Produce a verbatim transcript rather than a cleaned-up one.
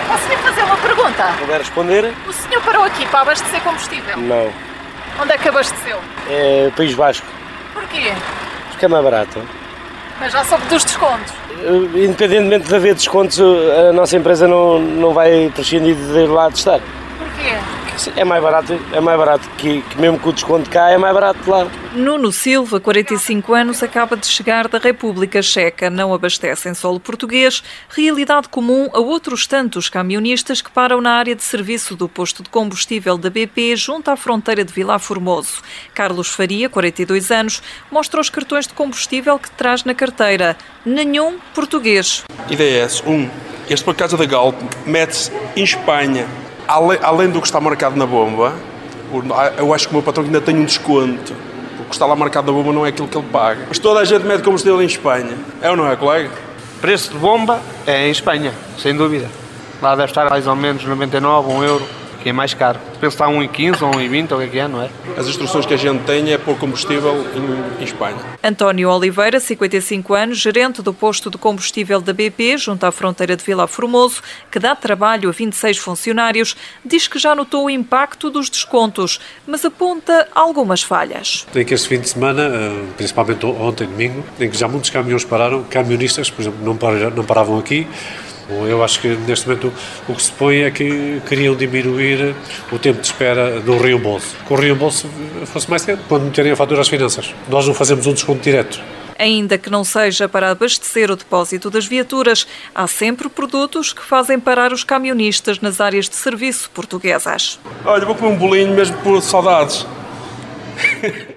Posso lhe fazer uma pergunta? Puder responder? O senhor parou aqui para abastecer combustível? Não. Onde é que abasteceu? É País Basco. Porquê? Porque é mais barato. Mas já soube dos descontos. Independentemente de haver descontos, a nossa empresa não, não vai prescindir de ir lá testar. Porquê? É mais barato, é mais barato que, que mesmo com o desconto cá, é mais barato lá. Nuno Silva, quarenta e cinco anos, acaba de chegar da República Checa. Não abastece em solo português, realidade comum a outros tantos camionistas que param na área de serviço do posto de combustível da B P junto à fronteira de Vilar Formoso. Carlos Faria, quarenta e dois anos, mostra os cartões de combustível que traz na carteira. Nenhum português. I D S um. Este por causa da Galp mete-se em Espanha. Além, além do que está marcado na bomba, eu acho que o meu patrão ainda tem um desconto. O que está lá marcado na bomba não é aquilo que ele paga. Mas toda a gente mete combustível em Espanha. É ou não é, colega? Preço de bomba é em Espanha, sem dúvida. Lá deve estar mais ou menos noventa e nove, um euro, que é mais caro. Penso que está a um e quinze ou um e vinte, ou o que é que é, não é? As instruções que a gente tem é pôr combustível em, em Espanha. António Oliveira, cinquenta e cinco anos, gerente do posto de combustível da B P, junto à fronteira de Vilar Formoso, que dá trabalho a vinte e seis funcionários, diz que já notou o impacto dos descontos, mas aponta algumas falhas. Tem que este fim de semana, principalmente ontem, domingo, em que já muitos caminhões pararam, camionistas, por exemplo, não paravam aqui. Eu acho que neste momento o que se põe é que queriam diminuir o tempo de espera do reembolso. Que o reembolso fosse mais cedo, quando meterem a fatura às finanças. Nós não fazemos um desconto direto. Ainda que não seja para abastecer o depósito das viaturas, há sempre produtos que fazem parar os camionistas nas áreas de serviço portuguesas. Olha, vou comer um bolinho mesmo por saudades.